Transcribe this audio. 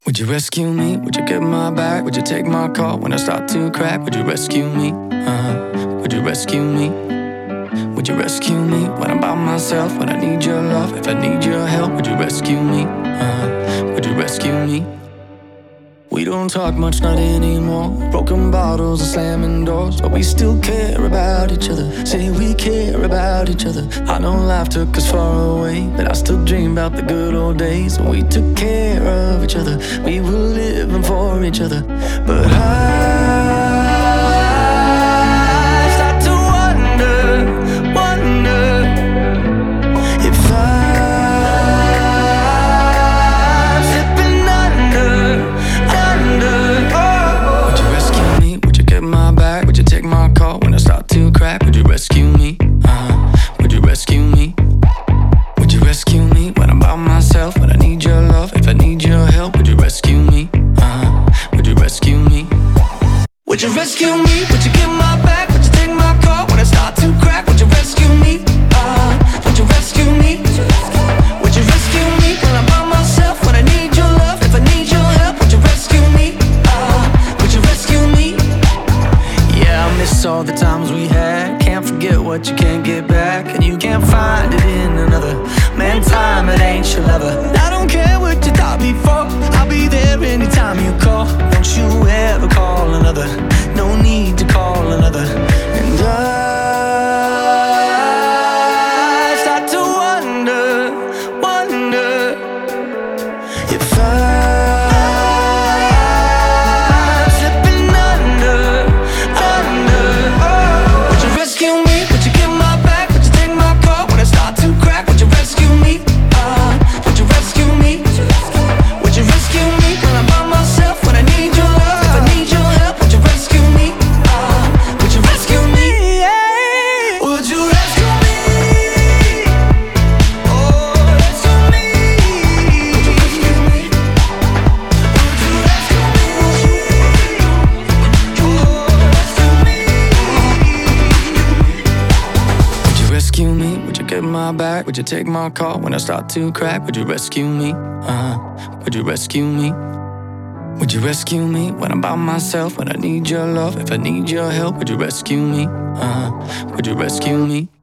Would you rescue me? Would you get my back? Would you take my call when I start to crack? Would you rescue me? Would you rescue me? Would you rescue me when I'm by myself? When I need your love, if I need your help, would you rescue me? Would you rescue me? We don't talk much, not anymore. Broken bottles and slamming doors, but we still care about each other. Say we care about each other. I know life took us far away, but I still dream about the good old days when we took care of each other. We were living for each other. But I start to wonder if I'm slipping under. Would you rescue me? Would you get my back? Would you take my call when I start to crack? Would you rescue me? Would you rescue me? Would you rescue me when I'm by myself? When I need your love, if I need your help, would you rescue me? Would you rescue me? Would you rescue me? Would you get my back? Would you take my call when I start to crack? Would you rescue me? Would you rescue me? Would you rescue me when I'm by myself? When I need your love, if I need your help, would you rescue me? Would you rescue me? Yeah, I miss all the times we had. Can't forget what you can't get back, and you can't find it in another. Man, time, it ain't your lover. I don't care what you thought before, I'll be there anytime you call. Don't you ever call another, no need to call another. And I start to wonder if I'm slipping under. Would you rescue me? Would you get my back? Would you take my call when I start to crack? Would you rescue me? Would you rescue me? Would you rescue me when I'm by myself? When I need your love, if I need your help, would you rescue me? Would you rescue me? Would you rescue me? Oh, rescue me. Would you rescue me? Would you rescue me? Oh, rescue me. Would you rescue me? Would you get my back? Would you take my call when I start to crack? Would you rescue me? Would you rescue me? Would you rescue me when I'm by myself? When I need your love, if I need your help, would you rescue me? Would you rescue me?